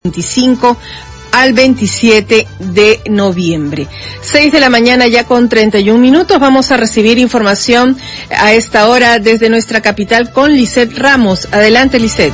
25 al 27 de noviembre. 6 de la mañana ya con 31 minutos. Vamos a recibir información a esta hora desde nuestra capital con Lisette Ramos. Adelante, Lisette.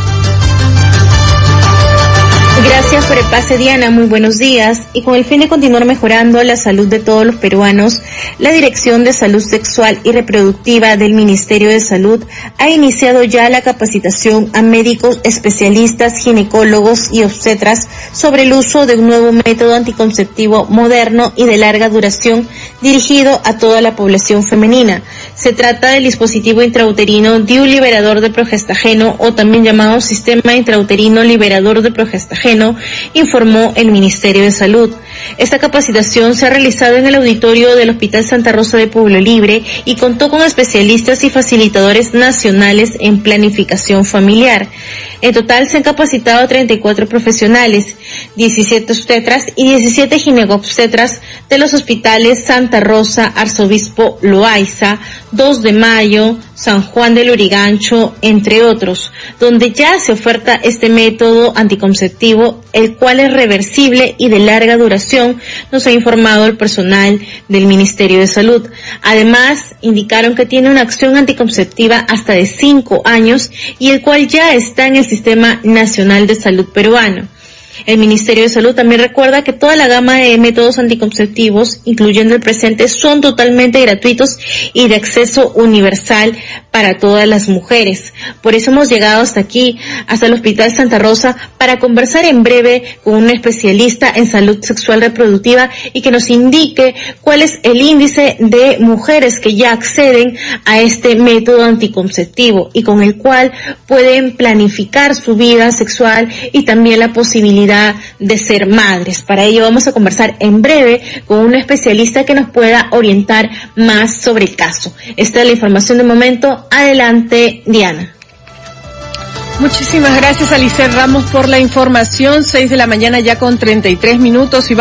Gracias por el pase, Diana. Muy buenos días. Y con el fin de continuar mejorando la salud de todos los peruanos, la Dirección de Salud Sexual y Reproductiva del Ministerio de Salud ha iniciado ya la capacitación a médicos, especialistas, ginecólogos y obstetras sobre el uso de un nuevo método anticonceptivo moderno y de larga duración dirigido a toda la población femenina. Se trata del dispositivo intrauterino DIU liberador de progestageno, o también llamado Sistema Intrauterino Liberador de Progestageno, informó el Ministerio de Salud. Esta capacitación se ha realizado en el auditorio del Hospital Santa Rosa de Pueblo Libre y contó con especialistas y facilitadores nacionales en planificación familiar. En total se han capacitado 34 profesionales, 17 obstetras y 17 ginecobstetras de los hospitales Santa Rosa, Arzobispo Loaiza, 2 de Mayo, San Juan del Lurigancho, entre otros, donde ya se oferta este método anticonceptivo, el cual es reversible y de larga duración, nos ha informado el personal del Ministerio de Salud. Además, indicaron que tiene una acción anticonceptiva hasta de 5 años y el cual ya está en el Sistema Nacional de Salud peruano. El Ministerio de Salud también recuerda que toda la gama de métodos anticonceptivos, incluyendo el presente, son totalmente gratuitos y de acceso universal para todas las mujeres. Por eso hemos llegado hasta aquí, hasta el Hospital Santa Rosa, para conversar en breve con un especialista en salud sexual reproductiva y que nos indique cuál es el índice de mujeres que ya acceden a este método anticonceptivo y con el cual pueden planificar su vida sexual y también la posibilidad de ser madres. Para ello vamos a conversar en breve con un especialista que nos pueda orientar más sobre el caso. Esta es la información de momento. Adelante, Diana. Muchísimas gracias a Lisette Ramos por la información. 6 de la mañana ya con 33 minutos. Y